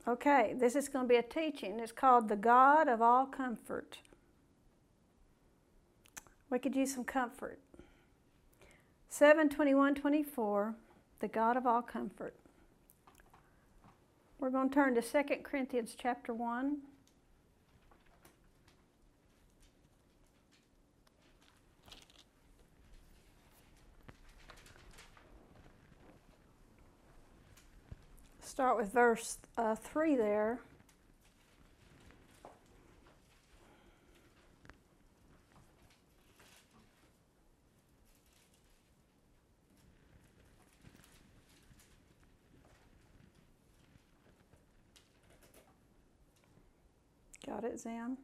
Okay, this is going to be a teaching. It's called The God of All Comfort. We could use some comfort. 7:21-24, The God of All Comfort. We're going to turn to 2 Corinthians chapter 1. Start with verse 3 there. Got it, Zan?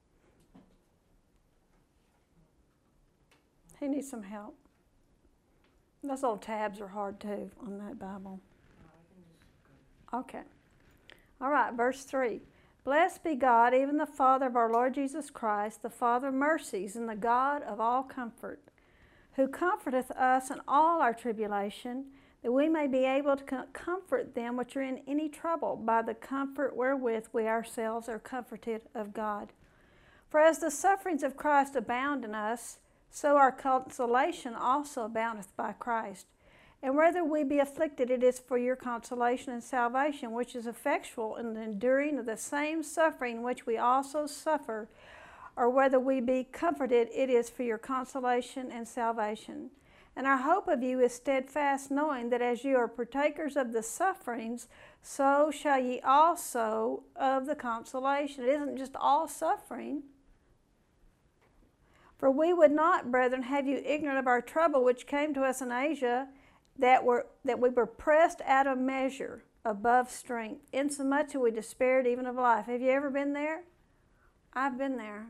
He needs some help. Those old tabs are hard too on that Bible. Okay. All right, verse 3. Blessed be God, even the Father of our Lord Jesus Christ, the Father of mercies, and the God of all comfort, who comforteth us in all our tribulation, that we may be able to comfort them which are in any trouble by the comfort wherewith we ourselves are comforted of God. For as the sufferings of Christ abound in us, so our consolation also aboundeth by Christ. And whether we be afflicted, it is for your consolation and salvation, which is effectual in the enduring of the same suffering which we also suffer. Or whether we be comforted, it is for your consolation and salvation. And our hope of you is steadfast, knowing that as you are partakers of the sufferings, so shall ye also of the consolation. It isn't just all suffering. For we would not, brethren, have you ignorant of our trouble which came to us in Asia, that we were pressed out of measure, above strength, insomuch that we despaired even of life. Have you ever been there? I've been there.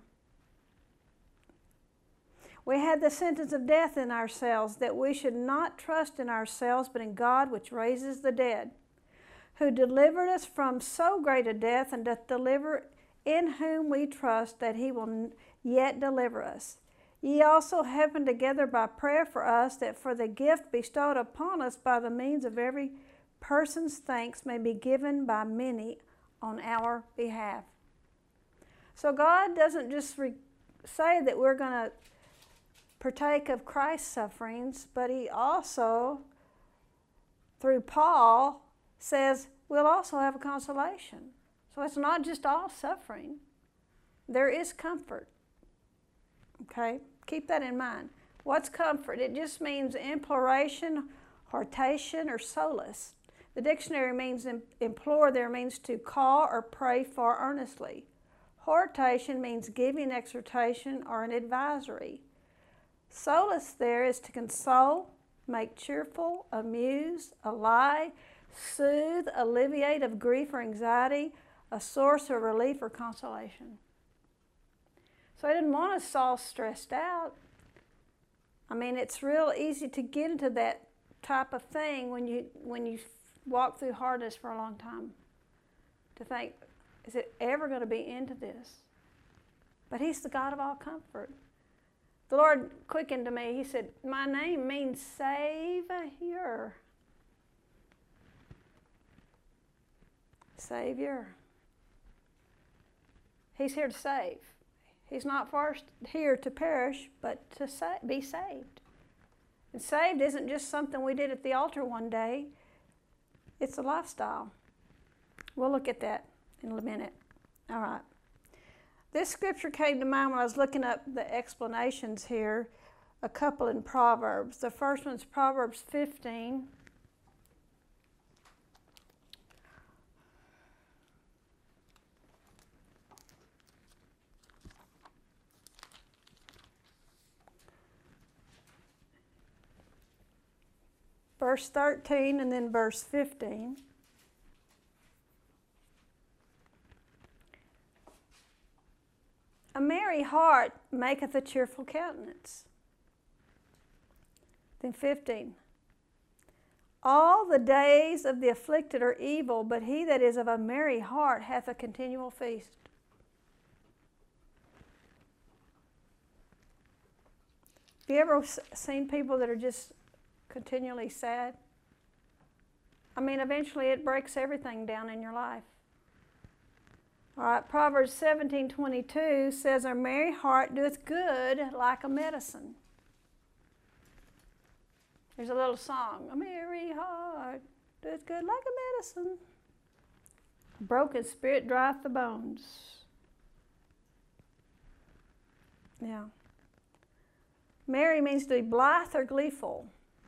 We had the sentence of death in ourselves, that we should not trust in ourselves, but in God which raises the dead, who delivered us from so great a death, and doth deliver, in whom we trust that he will yet deliver us. Ye also heaven together by prayer for us, that for the gift bestowed upon us by the means of every person's thanks may be given by many on our behalf. So God doesn't just say that we're going to partake of Christ's sufferings, but he also, through Paul, says we'll also have a consolation. So it's not just all suffering. There is comfort. Okay? Keep that in mind. What's comfort? It just means imploration, hortation, or solace. The dictionary means implore there means to call or pray for earnestly. Hortation means giving exhortation or an advisory. Solace there is to console, make cheerful, amuse, allay, soothe, alleviate of grief or anxiety, a source of relief or consolation. So I didn't want us all stressed out. I mean, it's real easy to get into that type of thing when you walk through hardness for a long time. To think, is it ever going to be into this? But he's the God of all comfort. The Lord quickened to me. He said, my name means Savior. Savior. He's here to save. He's not first here to perish, but to be saved. And saved isn't just something we did at the altar one day. It's a lifestyle. We'll look at that in a minute. All right. This scripture came to mind when I was looking up the explanations here, a couple in Proverbs. The first one's Proverbs 15. Verse 13 and then verse 15. A merry heart maketh a cheerful countenance. Then 15. All the days of the afflicted are evil, but he that is of a merry heart hath a continual feast. Have you ever seen people that are just continually sad? I mean, eventually it breaks everything down in your life. All right, Proverbs 17:22 says, "A merry heart doeth good like a medicine." There's a little song, "A merry heart doeth good like a medicine. A broken spirit drieth the bones." Yeah. Merry means to be blithe or gleeful,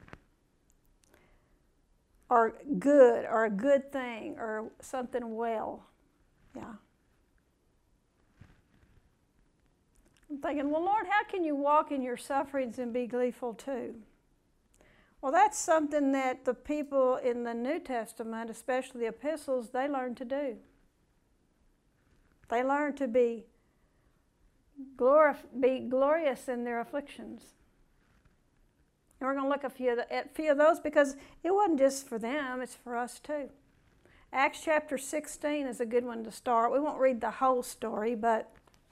or good, or a good thing, or something well. Yeah. I'm thinking, well, Lord, how can you walk in your sufferings and be gleeful too? Well, that's something that the people in the New Testament, especially the epistles, they learned to do. They learned to be glorious in their afflictions. And we're going to look at a few of those because it wasn't just for them, it's for us too. Acts chapter 16 is a good one to start. We won't read the whole story, but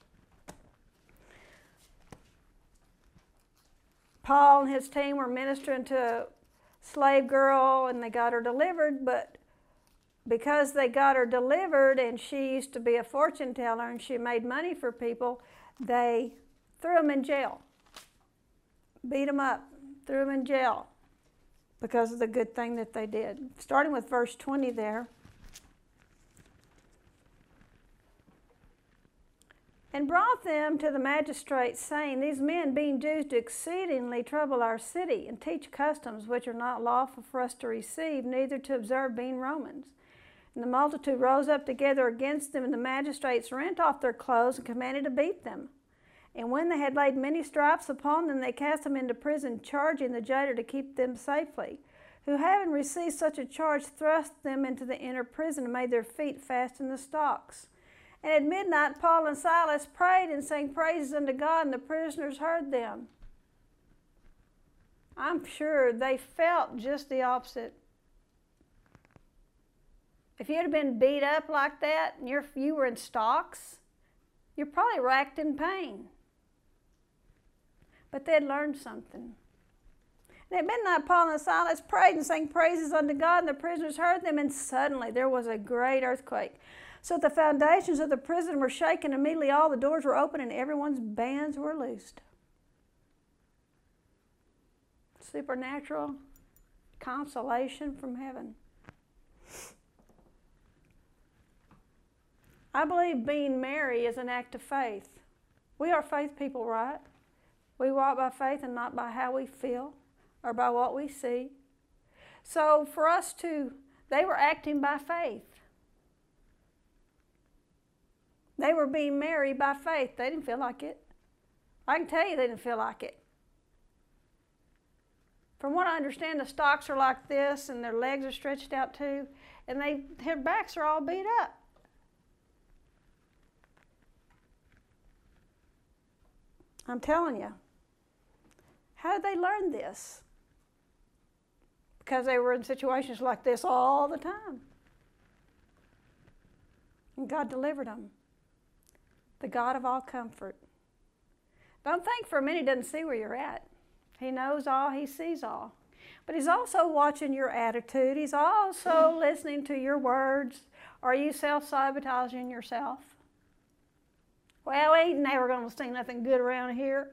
Paul and his team were ministering to a slave girl and they got her delivered, but because they got her delivered and she used to be a fortune teller and she made money for people, they threw them in jail, beat them up, threw them in jail because of the good thing that they did. Starting with verse 20 there. "And brought them to the magistrates, saying, These men, being Jews, do exceedingly trouble our city, and teach customs which are not lawful for us to receive, neither to observe, being Romans. And the multitude rose up together against them, and the magistrates rent off their clothes and commanded to beat them. And when they had laid many stripes upon them, they cast them into prison, charging the jailer to keep them safely, who, having received such a charge, thrust them into the inner prison and made their feet fast in the stocks. And at midnight Paul and Silas prayed and sang praises unto God, and the prisoners heard them." I'm sure they felt just the opposite. If you'd have been beat up like that and you were in stocks, you're probably racked in pain. But they'd learned something. And at midnight Paul and Silas prayed and sang praises unto God, and the prisoners heard them, and suddenly there was a great earthquake, so that the foundations of the prison were shaken. Immediately all the doors were opened, and everyone's bands were loosed. Supernatural consolation from heaven. I believe being merry is an act of faith. We are faith people, right? We walk by faith and not by how we feel or by what we see. So for us they were acting by faith. They were being merry by faith. They didn't feel like it. I can tell you they didn't feel like it. From what I understand, the stocks are like this and their legs are stretched out too, and their backs are all beat up. I'm telling you. How did they learn this? Because they were in situations like this all the time. And God delivered them. The God of all comfort. Don't think for a minute He doesn't see where you're at. He knows all, He sees all. But He's also watching your attitude. He's also listening to your words. Are you self-sabotaging yourself? Well, we ain't never going to see nothing good around here.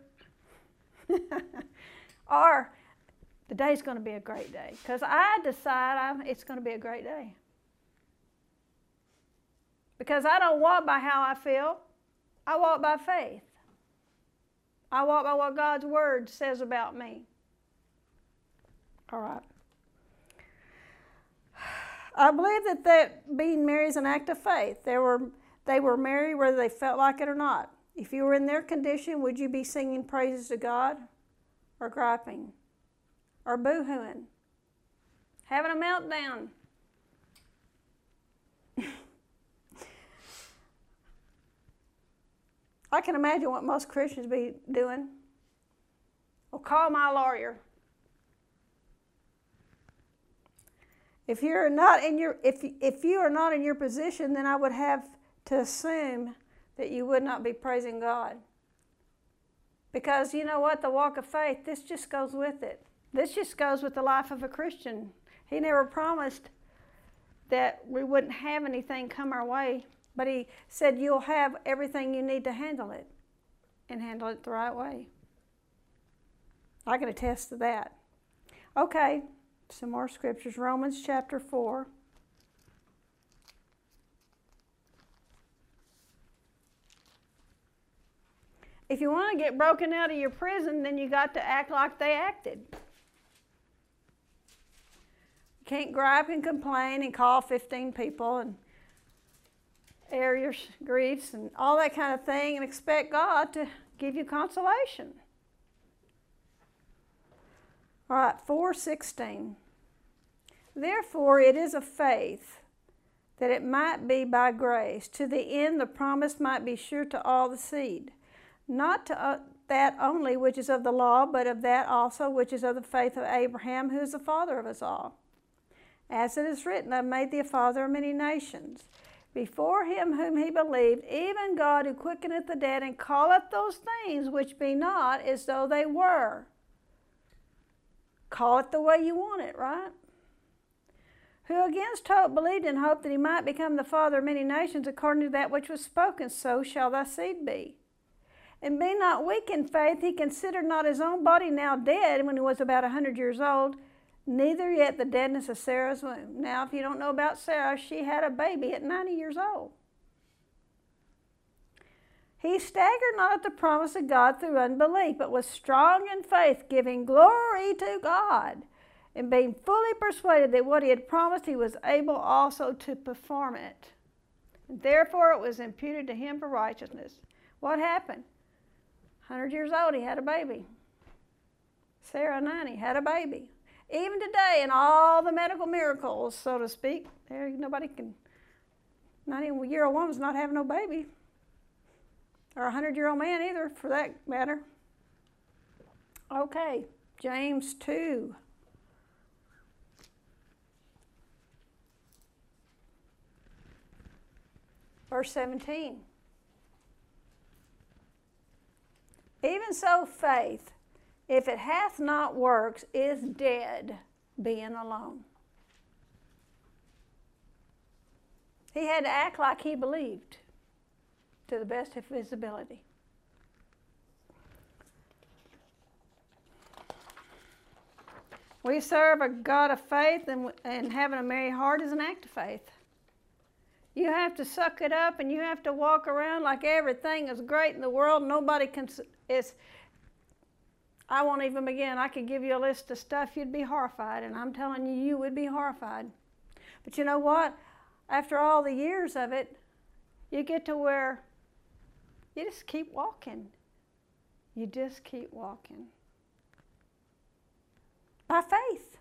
Or, today's going to be a great day. Because I decide it's going to be a great day. Because I don't walk by how I feel. I walk by faith. I walk by what God's Word says about me. All right. I believe that being merry is an act of faith. They were merry whether they felt like it or not. If you were in their condition, would you be singing praises to God? Or griping? Or boo-hooing? Having a meltdown? I can imagine what most Christians be doing. Well, call my lawyer. If you are not in your position, then I would have to assume that you would not be praising God. Because you know what? The walk of faith, this just goes with it. This just goes with the life of a Christian. He never promised that we wouldn't have anything come our way But he said you'll have everything you need to handle it, and handle it the right way. I can attest to that. Okay, some more scriptures. Romans chapter 4. If you want to get broken out of your prison, then you got to act like they acted. You can't gripe and complain and call 15 people and air your griefs and all that kind of thing and expect God to give you consolation. All right, 4:16. Therefore it is of faith, that it might be by grace, to the end the promise might be sure to all the seed. Not to that only which is of the law, but of that also which is of the faith of Abraham, who is the father of us all. As it is written, I made thee a father of many nations. Before him whom he believed, even God who quickeneth the dead, and calleth those things which be not as though they were. Call it the way you want it, right? Who against hope believed in hope that he might become the father of many nations, according to that which was spoken, so shall thy seed be. And be not weak in faith, he considered not his own body now dead when he was about 100 years old, neither yet the deadness of Sarah's womb. Now, if you don't know about Sarah, she had a baby at 90 years old. He staggered not at the promise of God through unbelief, but was strong in faith, giving glory to God, and being fully persuaded that what he had promised, he was able also to perform it. And therefore it was imputed to him for righteousness. What happened? 100 years old, he had a baby. Sarah, 90, had a baby. Even today, in all the medical miracles, so to speak, there nobody can, 90-year-old woman's not having no baby. Or a 100-year-old man either, for that matter. Okay, James 2. Verse 17. Even so faith, if it hath not works, is dead, being alone. He had to act like he believed to the best of his ability. We serve a God of faith, and having a merry heart is an act of faith. You have to suck it up, and you have to walk around like everything is great in the world. Nobody can. I won't even begin. I could give you a list of stuff, you'd be horrified, and I'm telling you, you would be horrified. But you know what? After all the years of it, you get to where you just keep walking. You just keep walking. By faith.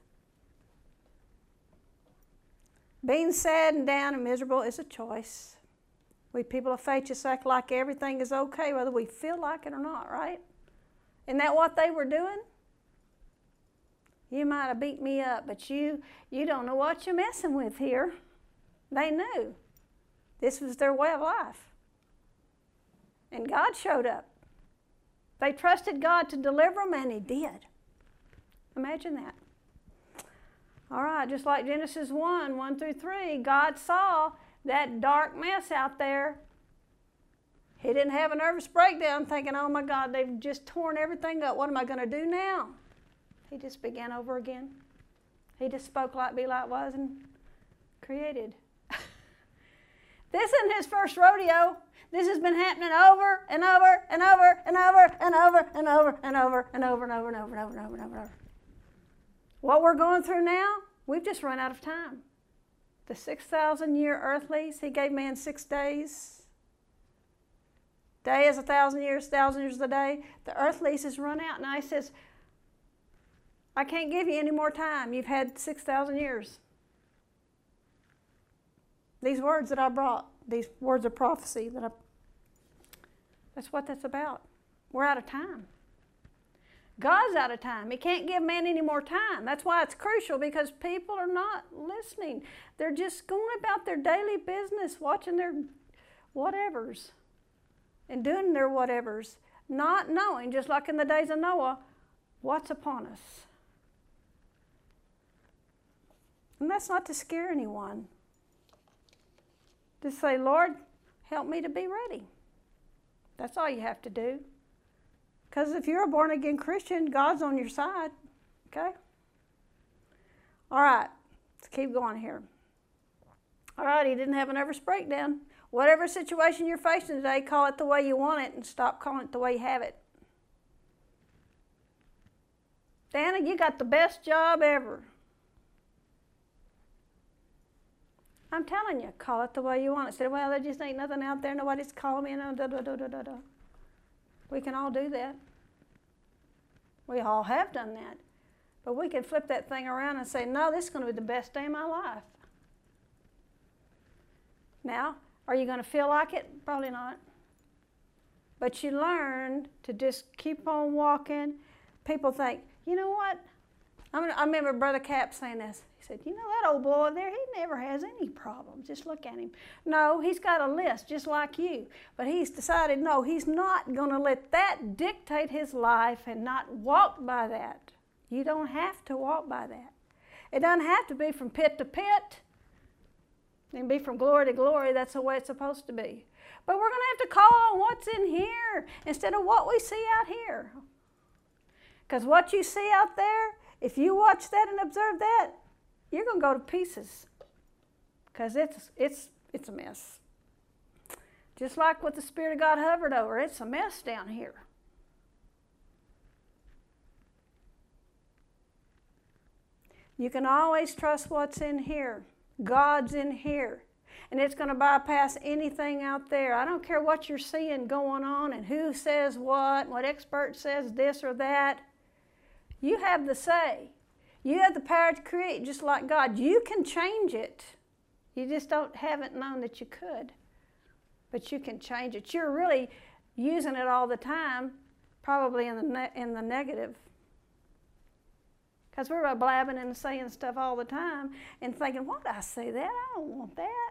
Being sad and down and miserable is a choice. We people of faith just act like everything is okay, whether we feel like it or not, right? Isn't that what they were doing? You might have beat me up, but you don't know what you're messing with here. They knew. This was their way of life. And God showed up. They trusted God to deliver them, and he did. Imagine that. All right, just like Genesis 1 through 3, God saw that dark mess out there. He didn't have a nervous breakdown thinking, oh my God, they've just torn everything up. What am I going to do now? He just began over again. He just spoke like be like was and created. This isn't his first rodeo. This has been happening over and over and over and over and over and over and over and over and over and over and over and over and over. What we're going through now, we've just run out of time. The 6,000-year earth lease, he gave man 6 days. Day is 1,000 years, 1,000 years a day. The earth lease has run out. Now he says, I can't give you any more time. You've had 6,000 years. These words that I brought, these words of prophecy, that's what that's about. We're out of time. God's out of time. He can't give man any more time. That's why it's crucial, because people are not listening. They're just going about their daily business, watching their whatevers and doing their whatevers, not knowing, just like in the days of Noah, what's upon us. And that's not to scare anyone. Just say, Lord, help me to be ready. That's all you have to do. Because if you're a born-again Christian, God's on your side, okay? All right, let's keep going here. All right, he didn't have a nervous breakdown. Whatever situation you're facing today, call it the way you want it and stop calling it the way you have it. Dana, you got the best job ever. I'm telling you, call it the way you want it. Say, well, there just ain't nothing out there. Nobody's calling me. We can all do that. We all have done that. But we can flip that thing around and say, no, this is going to be the best day of my life. Now, are you going to feel like it? Probably not. But you learn to just keep on walking. People think, you know what? I remember Brother Cap saying this. He said, you know that old boy there, he never has any problems. Just look at him. No, he's got a list just like you. But he's decided, no, he's not going to let that dictate his life and not walk by that. You don't have to walk by that. It doesn't have to be from pit to pit. It can be from glory to glory. That's the way it's supposed to be. But we're going to have to call on what's in here instead of what we see out here. Because what you see out there, if you watch that and observe that, you're going to go to pieces. Because it's a mess. Just like what the Spirit of God hovered over, it's a mess down here. You can always trust what's in here. God's in here. And it's going to bypass anything out there. I don't care what you're seeing going on and who says what expert says this or that. You have the say. You have the power to create just like God. You can change it. You just haven't known that you could. But you can change it. You're really using it all the time, probably in the negative. Because we're blabbing and saying stuff all the time and thinking, why did I say that? I don't want that.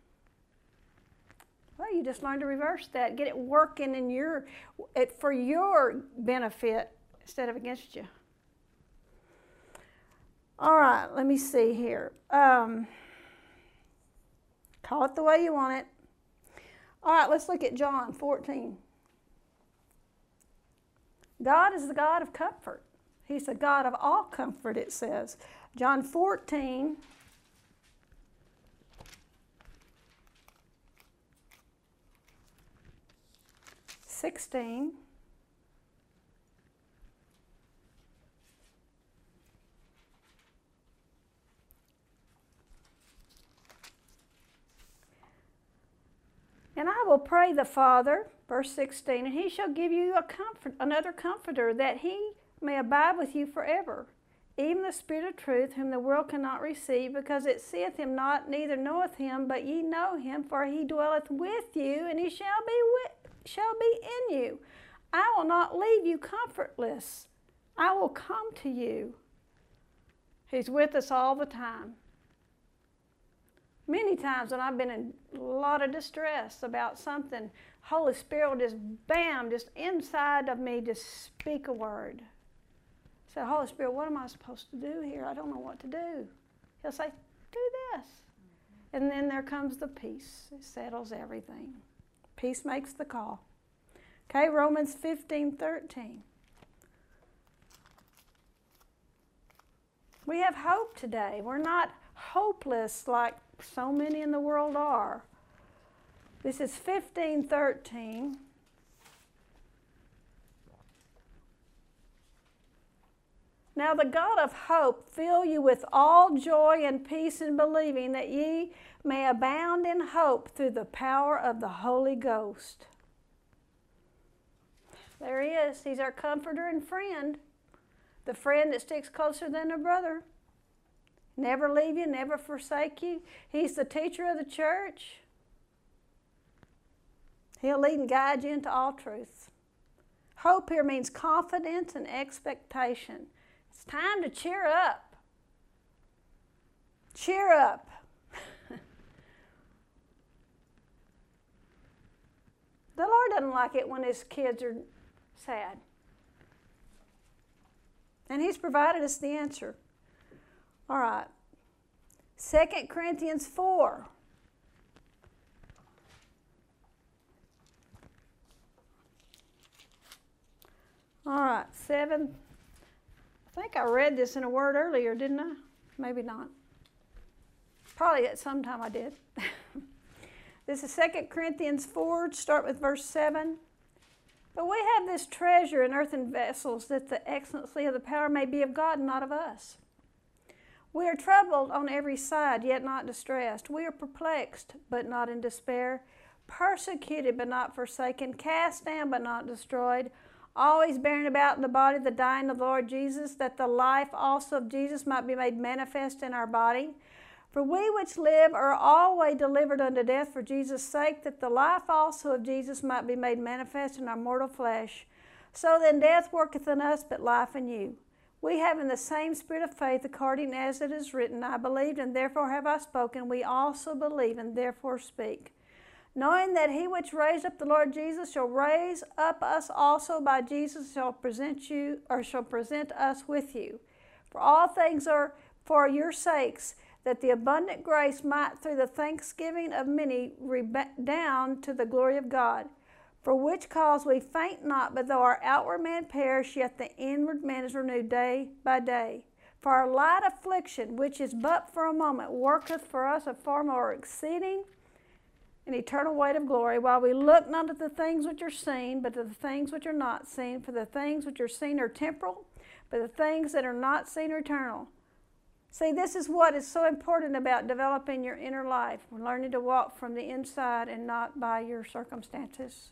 Well, you just learn to reverse that. Get it working for your benefit instead of against you. All right, let me see here. Call it the way you want it. All right, let's look at John 14. God is the God of comfort. He's the God of all comfort, it says. John 14. (16). And I will pray the Father, verse 16, and he shall give you another comforter, that he may abide with you forever, even the Spirit of truth, whom the world cannot receive, because it seeth him not, neither knoweth him, but ye know him, for he dwelleth with you, and he shall be in you. I will not leave you comfortless. I will come to you. He's with us all the time. Many times when I've been in a lot of distress about something, Holy Spirit will just, bam, just inside of me, just speak a word. I say, Holy Spirit, what am I supposed to do here? I don't know what to do. He'll say, do this. And then there comes the peace. It settles everything. Peace makes the call. Okay, Romans 15:13. We have hope today. We're not hopeless like so many in the world are. This is 15:13. Now the God of hope fill you with all joy and peace in believing, that ye may abound in hope through the power of the Holy Ghost. There he is. He's our comforter and friend. The friend that sticks closer than a brother. Never leave you, never forsake you. He's the teacher of the church. He'll lead and guide you into all truth. Hope here means confidence and expectation. It's time to cheer up. Cheer up. The Lord doesn't like it when his kids are sad. And he's provided us the answer. All right. 2 Corinthians 4. All right, 7. I think I read this in a word earlier, didn't I? Maybe not. Probably at some time I did. This is 2 Corinthians 4, start with verse 7. But we have this treasure in earthen vessels, that the excellency of the power may be of God and not of us. We are troubled on every side, yet not distressed. We are perplexed, but not in despair. Persecuted, but not forsaken. Cast down, but not destroyed. Always bearing about in the body the dying of the Lord Jesus, that the life also of Jesus might be made manifest in our body. For we which live are always delivered unto death for Jesus' sake, that the life also of Jesus might be made manifest in our mortal flesh. So then death worketh in us, but life in you. We having the same spirit of faith, according as it is written, I believed, and therefore have I spoken. We also believe, and therefore speak. Knowing that he which raised up the Lord Jesus shall raise up us also by Jesus, shall present us with you. For all things are for your sakes, that the abundant grace might through the thanksgiving of many redound to the glory of God. For which cause we faint not, but though our outward man perish, yet the inward man is renewed day by day. For our light affliction, which is but for a moment, worketh for us a far more exceeding and eternal weight of glory, while we look not at the things which are seen, but at the things which are not seen. For the things which are seen are temporal, but the things that are not seen are eternal. See, this is what is so important about developing your inner life. We're learning to walk from the inside and not by your circumstances.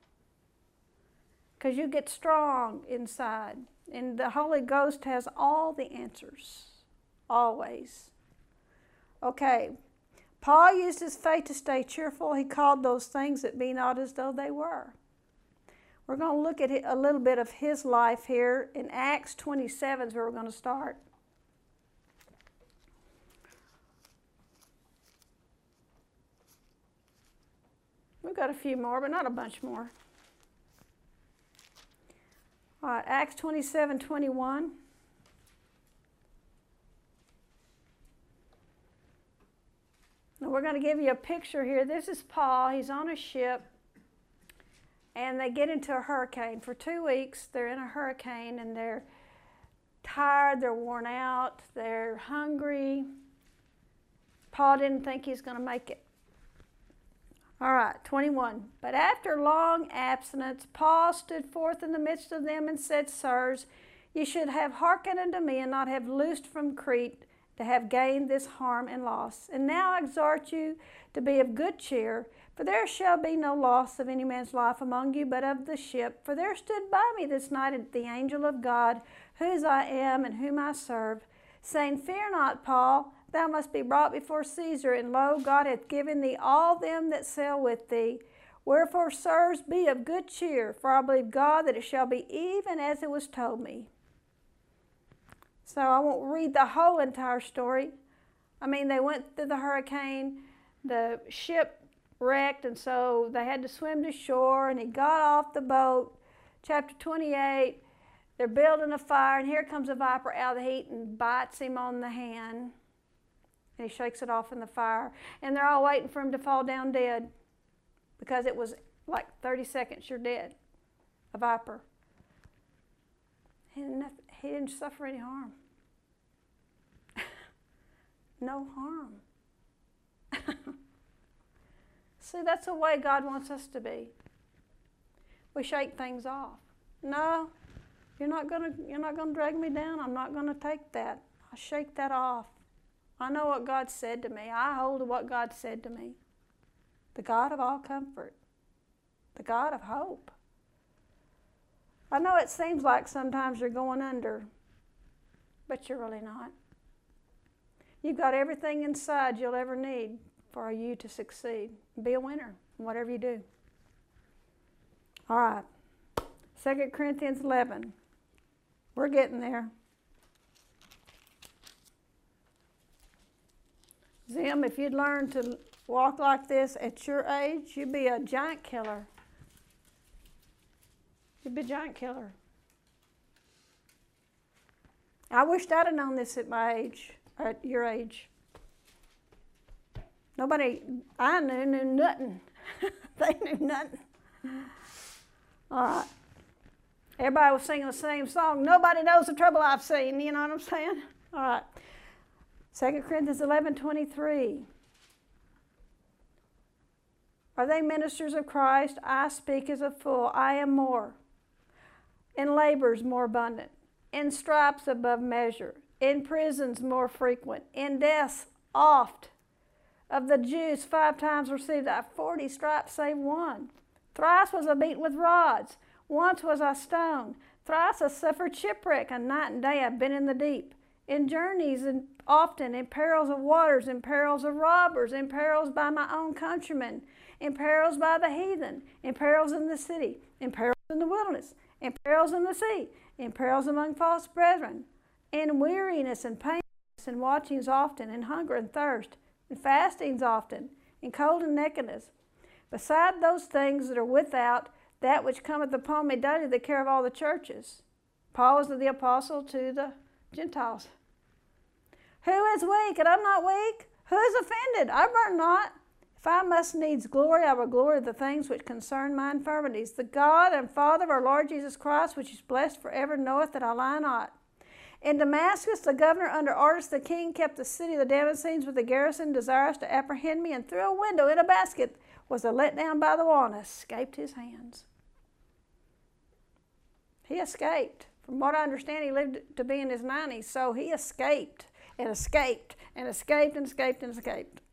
Because you get strong inside. And the Holy Ghost has all the answers. Always. Okay. Paul used his faith to stay cheerful. He called those things that be not as though they were. We're going to look at a little bit of his life here. In Acts 27 is where we're going to start. We've got a few more, but not a bunch more. All right, Acts 27:21. Now we're going to give you a picture here. This is Paul. He's on a ship, and they get into a hurricane. For 2 weeks, they're in a hurricane, and they're tired, they're worn out, they're hungry. Paul didn't think he's going to make it. All right, 21. But after long abstinence, Paul stood forth in the midst of them and said, Sirs, ye should have hearkened unto me, and not have loosed from Crete, to have gained this harm and loss. And now I exhort you to be of good cheer, for there shall be no loss of any man's life among you, but of the ship. For there stood by me this night the angel of God, whose I am and whom I serve, saying, Fear not, Paul, thou must be brought before Caesar, and lo, God hath given thee all them that sail with thee. Wherefore, sirs, be of good cheer, for I believe God that it shall be even as it was told me. So I won't read the whole entire story. I mean, they went through the hurricane, the ship wrecked, and so they had to swim to shore, and he got off the boat. Chapter 28, they're building a fire, and here comes a viper out of the heat and bites him on the hand. And he shakes it off in the fire. And they're all waiting for him to fall down dead, because it was like 30 seconds, you're dead. A viper. He didn't suffer any harm. No harm. See, that's the way God wants us to be. We shake things off. No, you're not gonna drag me down. I'm not gonna take that. I shake that off. I know what God said to me. I hold to what God said to me. The God of all comfort. The God of hope. I know it seems like sometimes you're going under, but you're really not. You've got everything inside you'll ever need for you to succeed. Be a winner in whatever you do. All right. 2 Corinthians 11. We're getting there. Zim, if you'd learn to walk like this at your age, you'd be a giant killer. You'd be a giant killer. I wished I'd have known this at my age, or at your age. Nobody I knew nothing. They knew nothing. All right. Everybody was singing the same song. Nobody knows the trouble I've seen. You know what I'm saying? All right. 2 Corinthians 11:23. Are they ministers of Christ? I speak as a fool. I am more. In labors more abundant. In stripes above measure. In prisons more frequent. In deaths oft. Of the Jews 5 times received I 40 stripes save one. Thrice was I beaten with rods. Once was I stoned. Thrice I suffered shipwreck. And night and day I've been in the deep. In journeys and often, in perils of waters, in perils of robbers, in perils by my own countrymen, in perils by the heathen, in perils in the city, in perils in the wilderness, in perils in the sea, in perils among false brethren, in weariness and pain, in watchings often, in hunger and thirst, in fastings often, in cold and nakedness. Beside those things that are without, that which cometh upon me daily, the care of all the churches. Paul was the apostle to the Gentiles. Who is weak, and I'm not weak? Who is offended? I burn not. If I must needs glory, I will glory of the things which concern my infirmities. The God and Father of our Lord Jesus Christ, which is blessed forever, knoweth that I lie not. In Damascus, the governor under Artas the king kept the city of the Damascenes with a garrison, desirous to apprehend me, and through a window in a basket was I let down by the wall, and escaped his hands. He escaped. From what I understand, he lived to be in his 90s, so he escaped and escaped and escaped and escaped and escaped.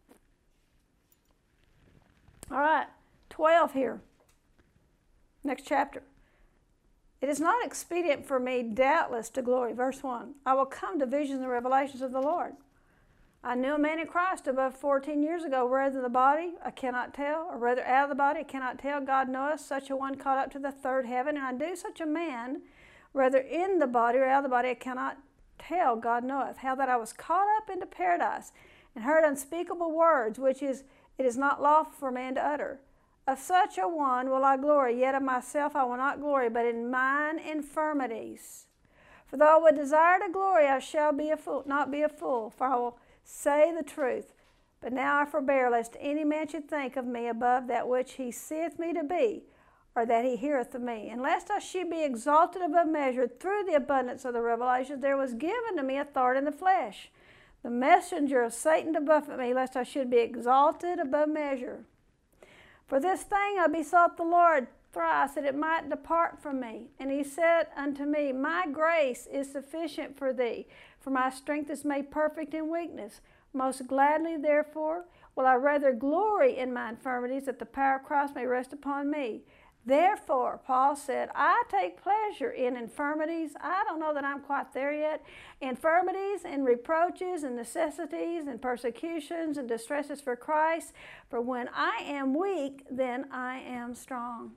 All right, 12 here. Next chapter. It is not expedient for me, doubtless, to glory. Verse 1. I will come to visions and revelations of the Lord. I knew a man in Christ above 14 years ago, whether in the body, I cannot tell, or whether out of the body, I cannot tell. God knoweth, such a one caught up to the third heaven, and I do such a man, whether in the body or out of the body, I cannot tell. God knoweth, how that I was caught up into paradise, and heard unspeakable words, which it is not lawful for man to utter. Of such a one will I glory, yet of myself I will not glory, but in mine infirmities. For though I would desire to glory, I shall be a fool, not be a fool, for I will say the truth. But now I forbear, lest any man should think of me above that which he seeth me to be, or that he heareth of me. And lest I should be exalted above measure through the abundance of the revelations, there was given to me a thorn in the flesh, the messenger of Satan to buffet me, lest I should be exalted above measure. For this thing I besought the Lord thrice, that it might depart from me. And he said unto me, My grace is sufficient for thee, for my strength is made perfect in weakness. Most gladly, therefore, will I rather glory in my infirmities, that the power of Christ may rest upon me. Therefore, Paul said, I take pleasure in infirmities. I don't know that I'm quite there yet. Infirmities and reproaches and necessities and persecutions and distresses for Christ. For when I am weak, then I am strong.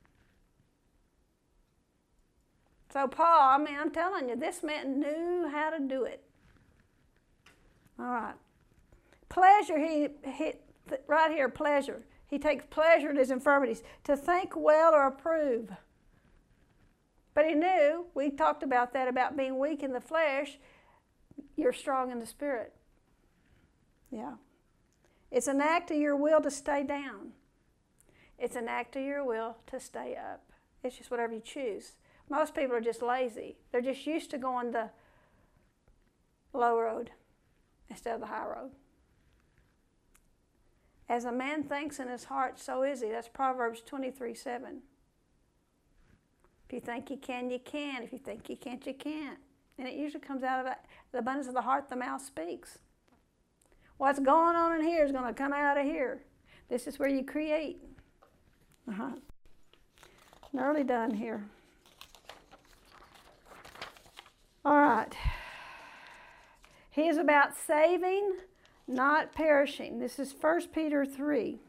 So Paul, I'm telling you, this man knew how to do it. All right. Pleasure, right here, pleasure. He takes pleasure in his infirmities, to think well or approve. But he knew, we talked about that, about being weak in the flesh, you're strong in the spirit. Yeah. It's an act of your will to stay down. It's an act of your will to stay up. It's just whatever you choose. Most people are just lazy. They're just used to going the low road instead of the high road. As a man thinks in his heart, so is he. That's Proverbs 23:7. If you think you can, you can. If you think you can't, you can't. And it usually comes out of the abundance of the heart, the mouth speaks. What's going on in here is going to come out of here. This is where you create. Nearly done here. All right. He is about saving, not perishing. This is 1 Peter 3.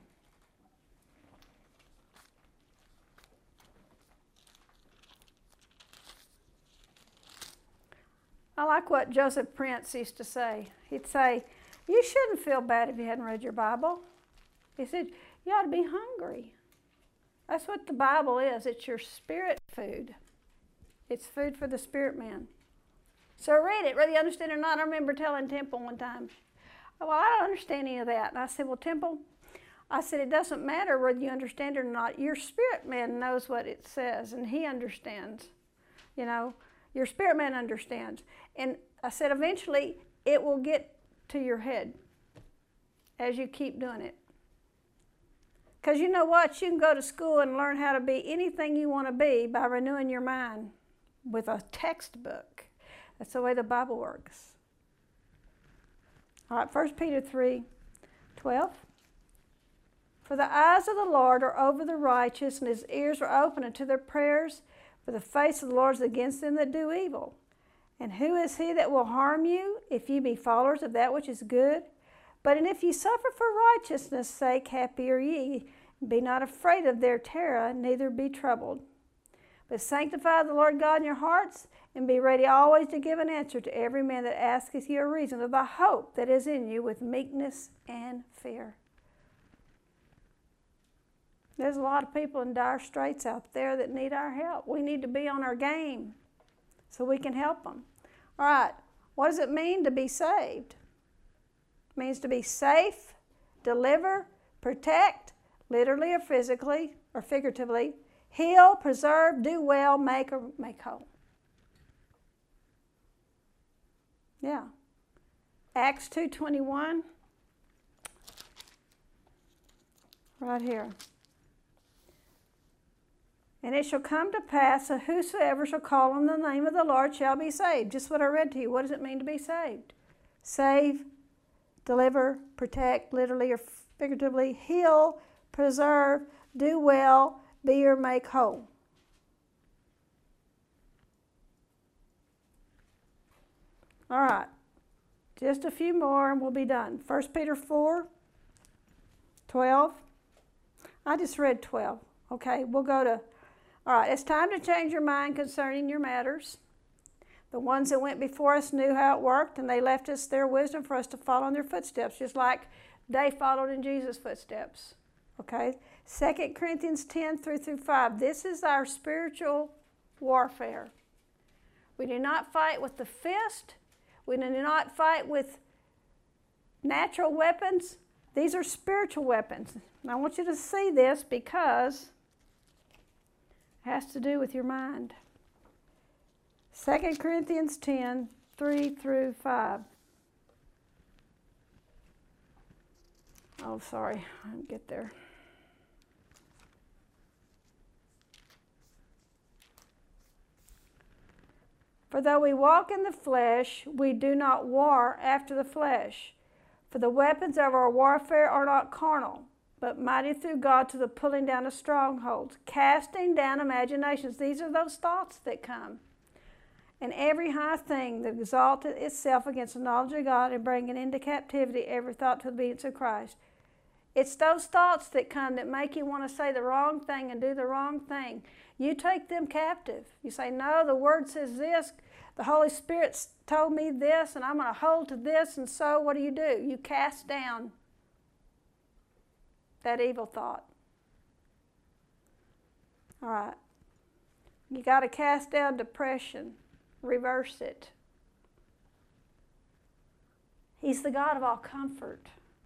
I like what Joseph Prince used to say. He'd say, you shouldn't feel bad if you hadn't read your Bible. He said, you ought to be hungry. That's what the Bible is. It's your spirit food. It's food for the spirit man. So read it, whether you understand it or not. I remember telling Temple one time, well, I don't understand any of that. And I said, well, Temple, I said, it doesn't matter whether you understand it or not. Your spirit man knows what it says, and he understands. You know, your spirit man understands. And I said eventually it will get to your head as you keep doing it. Because you know what? You can go to school and learn how to be anything you want to be by renewing your mind with a textbook. That's the way the Bible works. All right, 1 Peter 3:12. For the eyes of the Lord are over the righteous, and his ears are open unto their prayers. For the face of the Lord is against them that do evil. And who is he that will harm you, if ye be followers of that which is good? But and if ye suffer for righteousness' sake, happy are ye. Be not afraid of their terror, neither be troubled. But sanctify the Lord God in your hearts, and be ready always to give an answer to every man that asketh you a reason of the hope that is in you with meekness and fear. There's a lot of people in dire straits out there that need our help. We need to be on our game so we can help them. All right, what does it mean to be saved? It means to be safe, deliver, protect, literally or physically or figuratively, heal, preserve, do well, make whole. Yeah. Acts 2:21. Right here. And it shall come to pass that whosoever shall call on the name of the Lord shall be saved. Just what I read to you. What does it mean to be saved? Save, deliver, protect, literally or figuratively, heal, preserve, do well, be or make whole. All right, just a few more and we'll be done. 1 Peter 4:12. I just read 12. Okay, we'll go to, all right, it's time to change your mind concerning your matters. The ones that went before us knew how it worked, and they left us their wisdom for us to follow in their footsteps, just like they followed in Jesus' footsteps. Okay, 2 Corinthians 10:3-5. This is our spiritual warfare. We do not fight with the fist. We do not fight with natural weapons. These are spiritual weapons. And I want you to see this because it has to do with your mind. 2 Corinthians 10:3-5. Oh, sorry, I didn't get there. For though we walk in the flesh, we do not war after the flesh. For the weapons of our warfare are not carnal, but mighty through God to the pulling down of strongholds, casting down imaginations. These are those thoughts that come. And every high thing that exalted itself against the knowledge of God, and bringing into captivity every thought to the obedience of Christ. It's those thoughts that come that make you want to say the wrong thing and do the wrong thing. You take them captive. You say, no, the Word says this. The Holy Spirit told me this, and I'm going to hold to this. And so what do? You cast down that evil thought. All right. You got to cast down depression. Reverse it. He's the God of all comfort.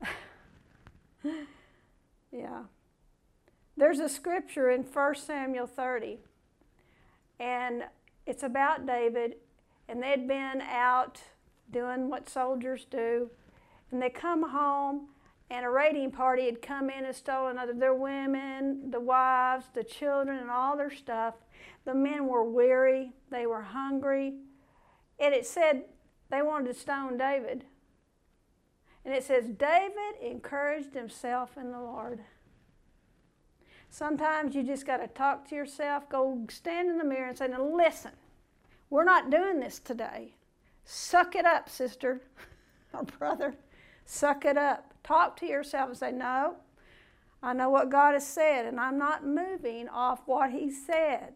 Yeah. There's a scripture in 1 Samuel 30, and it's about David, and they'd been out doing what soldiers do, and they come home, and a raiding party had come in and stolen their women, the wives, the children, and all their stuff. The men were weary, they were hungry, and it said they wanted to stone David. And it says, David encouraged himself in the Lord. Sometimes you just got to talk to yourself, go stand in the mirror and say, now listen, we're not doing this today. Suck it up, sister or brother. Suck it up. Talk to yourself and say, no, I know what God has said, and I'm not moving off what He said.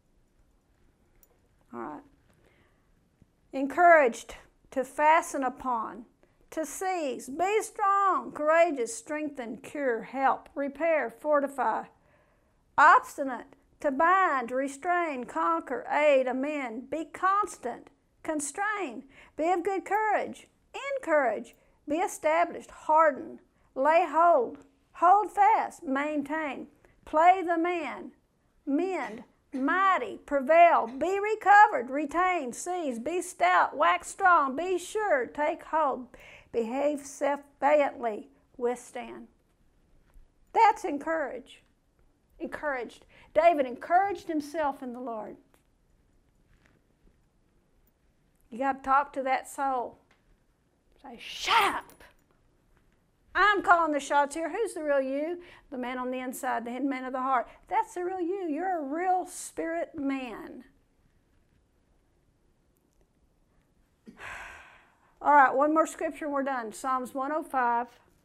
All right. Encouraged to fasten upon, to seize, be strong, courageous, strengthen, cure, help, repair, fortify, obstinate, to bind, to restrain, conquer, aid, amend, be constant, constrain, be of good courage, encourage, be established, harden, lay hold, hold fast, maintain, play the man, mend, mighty, prevail, be recovered, retain, seize, be stout, wax strong, be sure, take hold, behave valiantly, withstand. That's encouraged. David encouraged himself in the Lord. You got to talk to that soul. Say, shut up. I'm calling the shots here. Who's the real you? The man on the inside, the hidden man of the heart. That's the real you. You're a real spirit man. All right, one more scripture and we're done. Psalms 105.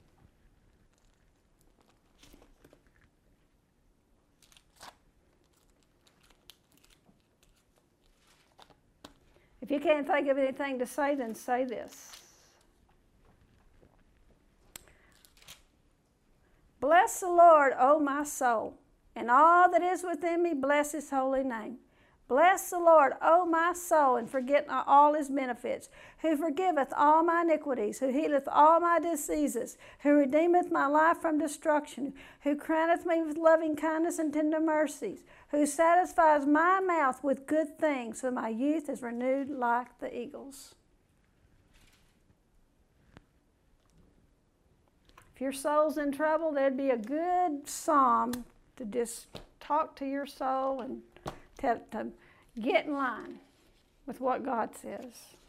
If you can't think of anything to say, then say this. Bless the Lord, O my soul, and all that is within me, bless his holy name. Bless the Lord, O my soul, and forget not all his benefits, who forgiveth all my iniquities, who healeth all my diseases, who redeemeth my life from destruction, who crowneth me with loving kindness and tender mercies, who satisfies my mouth with good things, so my youth is renewed like the eagles. If your soul's in trouble, there'd be a good psalm to just talk to your soul and to get in line with what God says.